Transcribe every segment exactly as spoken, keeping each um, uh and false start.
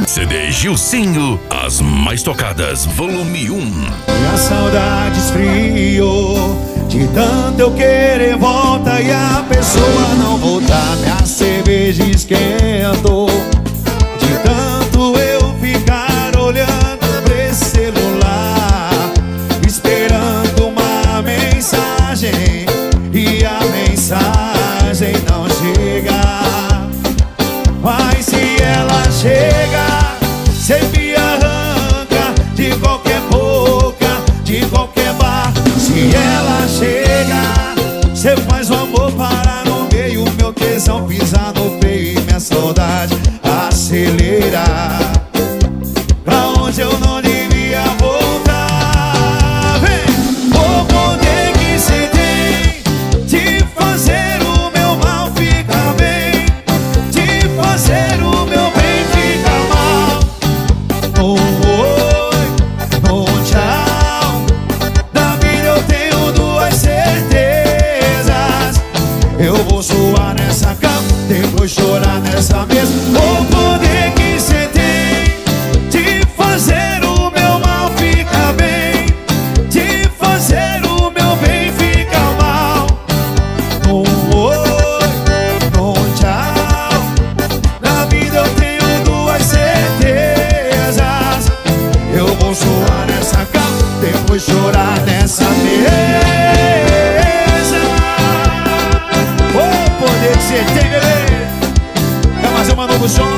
C D Gilcinho, as mais tocadas, volume um. E a saudade esfriou, de tanto eu querer volta e a pessoa não voltar. Minha cerveja esquentou, de tanto eu ficar olhando pra esse celular, esperando uma mensagem, e a mensagem não chega. Mas se ela chega, cê me arranca de qualquer boca, de qualquer bar. Se ela chega, cê faz o amor parar no meio, meu tesão pisar no peito e minha saudade acelerar pra onde eu não devia voltar. Vem, o poder que cê tem de fazer o meu mal ficar bem, de fazer o meu bem ficar mal. Um oi, um tchau, na vida eu tenho duas certezas: eu vou suar nessa cama, depois chorar nessa mesa. O poder que cê tem de fazer o meu mal ficar bem, de fazer o meu bem ficar mal. Um oi, um tchau, na vida eu tenho duas certezas: eu vou suar nessa cama, depois chorar nessa mesa. O poder que cê tem, bebê. Quer mais uma novo som?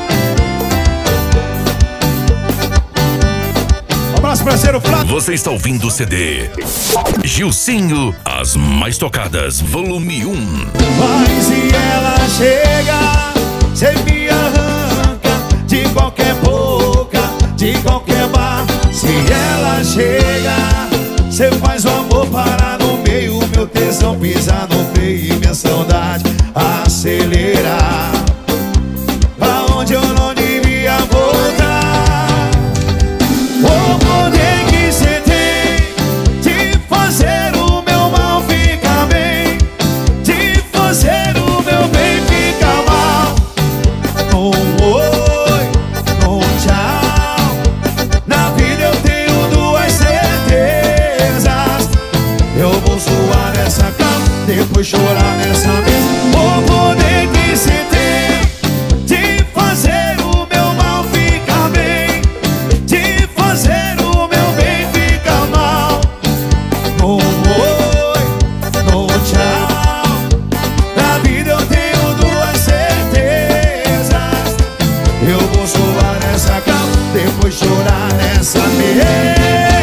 Um abraço, parceiro Flávio. Você está ouvindo o C D Gilcinho, as mais tocadas, volume um. Mas se ela chega, cê me arranca de qualquer boca, de qualquer bar. Se ela chega, cê faz o amor parar no meio, meu tesão pisar no peito e minha saudade acelerar pra onde eu não devia voltar. O poder que cê tem de fazer o meu mal ficar bem, de fazer o meu bem ficar mal. Um oi, um tchau, na vida eu tenho duas certezas: eu vou suar nessa cama, depois chorar nessa mesa. O poder que cê tem de fazer o meu mal ficar bem, de fazer o meu bem ficar mal. Um oi, um tchau, na vida eu tenho duas certezas: eu vou suar nessa cama, depois chorar nessa mesa.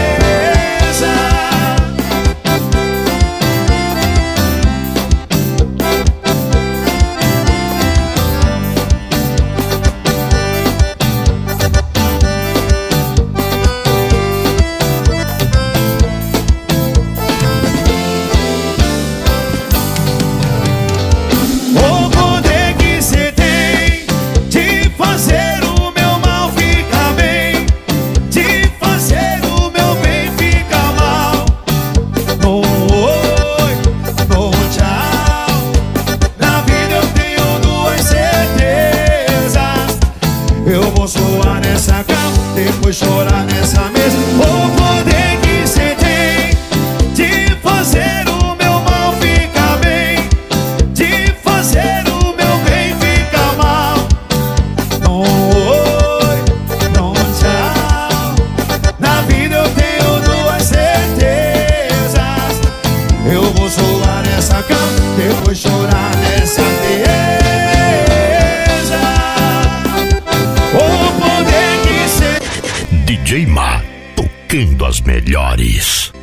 O poder que cê tem de fazer o meu mal ficar bem, de fazer o meu bem ficar mal. Um oi, um tchau, na vida eu tenho duas certezas: eu vou suar nessa cama, depois chorar nessa mesa. O poder que cê tem de fazer o meu mal ficar bem, de fazer o meu bem ficar mal. Um oi, um tchau, na vida eu tenho duas certezas: eu vou suar nessa cama, depois chorar nessa mesa. O poder que cê... D J Ma, tocando as melhores.